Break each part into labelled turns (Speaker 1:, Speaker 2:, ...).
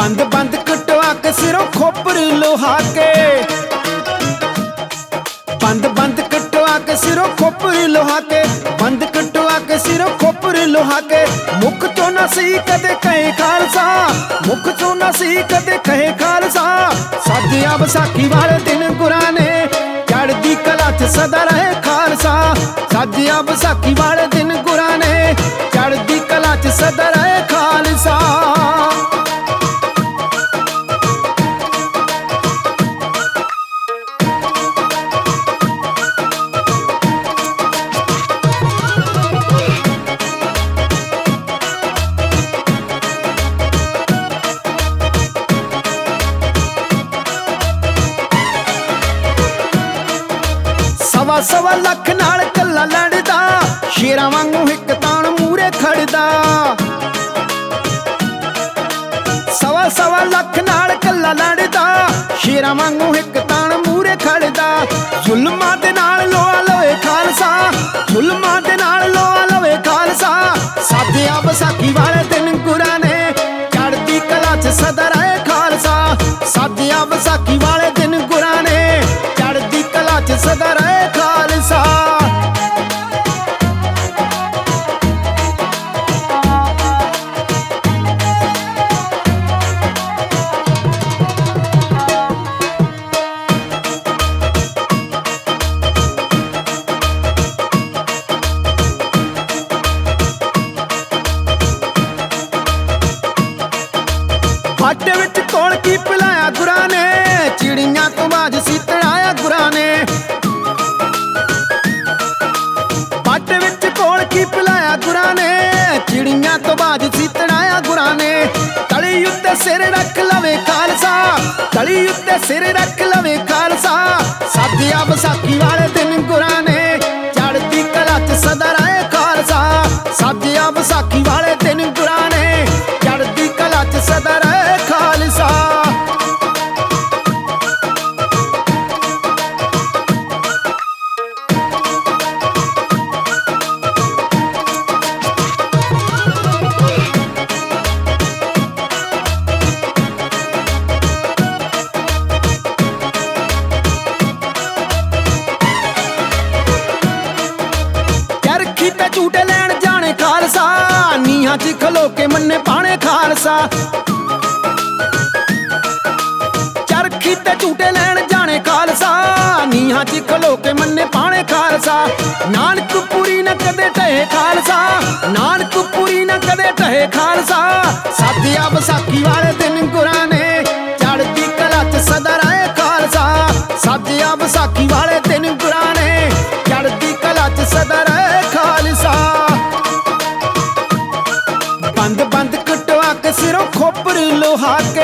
Speaker 1: बंद बंद कटवा के सिरों खोपरी लोहा के, बंद बंद कटवा के सिरों खोपरी लोहा के, बंद कटवा के सिरों खोपरी लोहा के। मुख चो ना सी कदे कहे खालसा, मुख चो ना सी कदे कहे खालसा। साधिया बसाखी वाले दिन गुरां ने चढ़दी कला च सदा रहे खालसा। साधिया बसाखी वाले दिन गुरां ने चढ़दी कला च सदा रहे खालसा। सवा सवा लख नाल कल्ला लड़दा, शेरां वांगू हिक ताण मूरे खड़दा। सवा सवा लख नाल कल्ला लड़दा, शेरां वांगू हिक ताण मूरे खड़दा। जुल्मां दे नाल लोहा लवे खालसा, जुल्मां दे नाल लोहा लवे खालसा। साधिया बसाखी वाले दिन गुरां ने चढ़दी कला च सदा रहे खालसा। साधिया बसाखी वाले दिन गुरां ने चढ़दी कला च सदा रहे खालसा। बाटे विच कौन की पिलाया गुरां ने, चिड़ियां तो बाज सीतड़ाया गुरां ने। बाटे विच कौन की पिलाया गुरां ने, चिड़ियां तो बाज सीतड़ाया गुरां ने। तली उत्ते सिर रख लवे खालसा, तली उत्ते सिर रख लवे खालसा। साधिया बसाखी वाले दिन गुरां ने चढ़दी कला च सदा रहे खालसा। साधिया बसाखी वाले दिन गुरां ने चढ़दी कला च सदा रहे खालसा। चरखी ते झूटे लैन जाने खालसा, नीहां च खलो के मन्ने पाने खालसा। चरखी ते झूटे लैन जाने खालसा, नीहां च खलो के मन्ने पाने खालसा। नानकपुरी न कदे टहे खालसा, नानकपुरी न कदे टहे खालसा। साधिया बसाखी वाले दिन गुरां ने चढ़दी कला च सदा रहे खालसा। साधिया बसाखी वाले दिन गुरां ने चढ़दी कला च सदा रहे खालसा। बंद बंद कटवा के सिरों खोपरी लोहा के,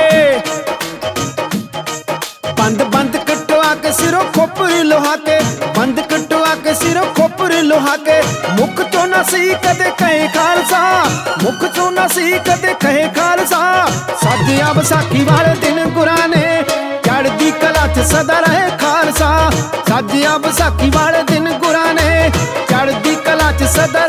Speaker 1: बंद बंद कटवा के सिरों खोपरी लोहा के, बंद कटवा के सिरों खोपरी लोहा के। मुख चो ना सी कदे कहे खालसा, मुख चो ना सी कदे कहे खालसा। साधिया बसाखी वाले दिन गुरां ने चढ़दी कला च सदा रहे खालसा। साधिया बसाखी वाले दिन गुरां ने चढ़दी कला च सदा